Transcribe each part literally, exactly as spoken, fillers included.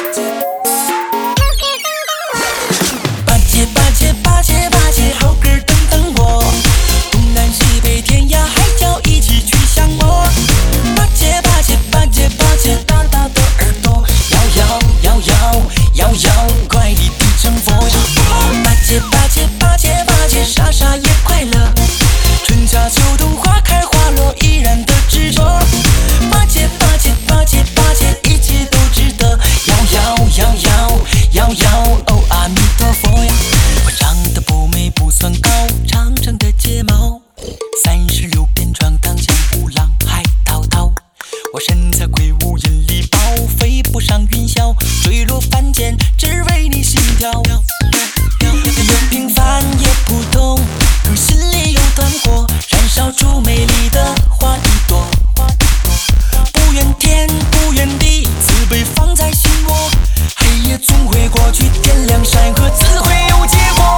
八戒八戒八戒八戒，好哥等等我，东南西北天涯海角一起去相摸。八戒八戒八戒八戒，大大的耳朵摇摇摇摇摇摇，快地地成佛。八戒八戒八戒八戒，傻傻也快乐，春夏秋冬花开花落依然的执着。八戒八戒八戒八戒，一切都值得，摇摇摇摇摇摇，哦阿弥陀佛呀！我长得不美不算高，长长的睫毛，三十六变闯荡江湖浪海滔滔。我身材魁梧引力爆，飞不上云霄，坠落凡间只为你心跳。也平凡也普通，可心里有团火，燃烧出美丽的花一朵。不怨天不怨地，慈悲放在心窝，黑夜总会过去，天亮山河自会有结果。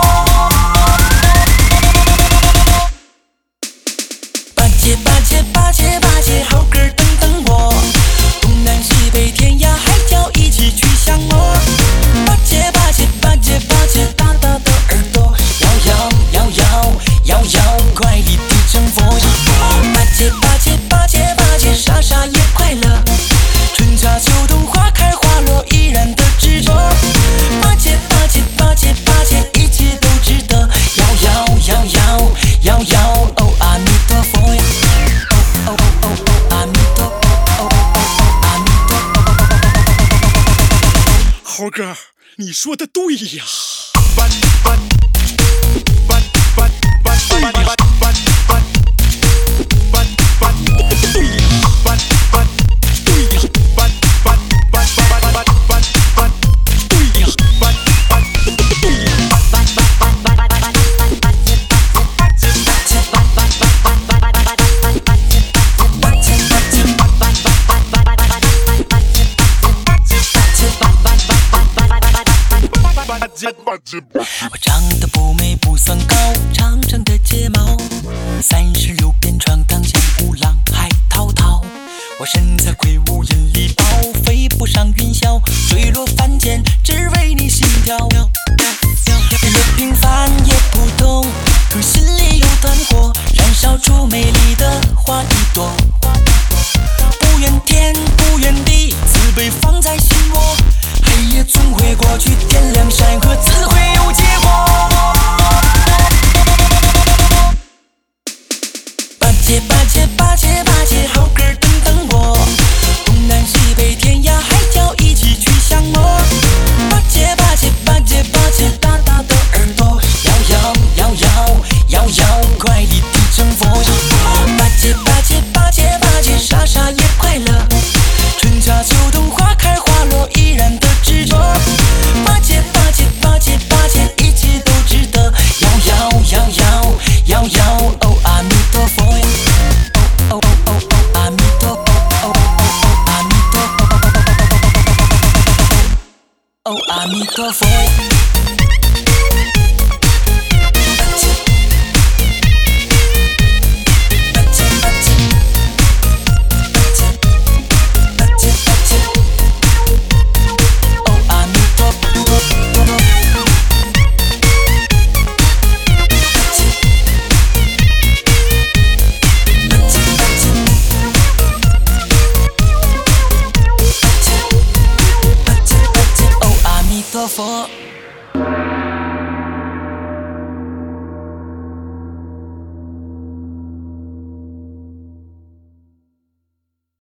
八戒八戒八戒八戒，好哥等等我，东南西北天涯海角一起去相摸。八戒八戒八戒八戒，大大的耳朵摇摇摇摇摇摇，快地地成佛。八戒八戒八戒八戒，傻傻也快乐，春夏秋冬花开花落依然的执着。八戒八戒八戒八戒，一切都值得，摇摇摇摇摇摇，哦阿弥陀佛呀！哦哦哦哦阿弥陀佛，哦哦哦阿弥陀佛。 猴哥，你说的对呀。 我长得不美不算高，长长的睫毛，三十六变闯荡江湖浪海滔滔。我身材魁梧引力爆，飞不上云霄，坠落凡间只为你心跳。也平凡也普通，可心里有团火，燃烧出美丽的花一朵。不怨天不怨地，慈悲放在心窝，黑夜总会过去，天亮山河自会有结果。八戒八戒八戒八戒，好哥等等我，东南西北天涯海角一起去相摸。八戒八戒八戒八戒，大大的耳朵摇摇摇摇摇摇，快地地成佛。八戒八戒八戒八戒，傻傻也快乐，春夏秋冬花开花落依然的执着。八戒八戒八戒八戒，一切都值得，摇摇摇摇摇摇，哦阿弥陀佛呀！哦哦哦哦阿弥陀佛，哦哦哦阿弥陀佛，哦阿弥陀佛呀！佛。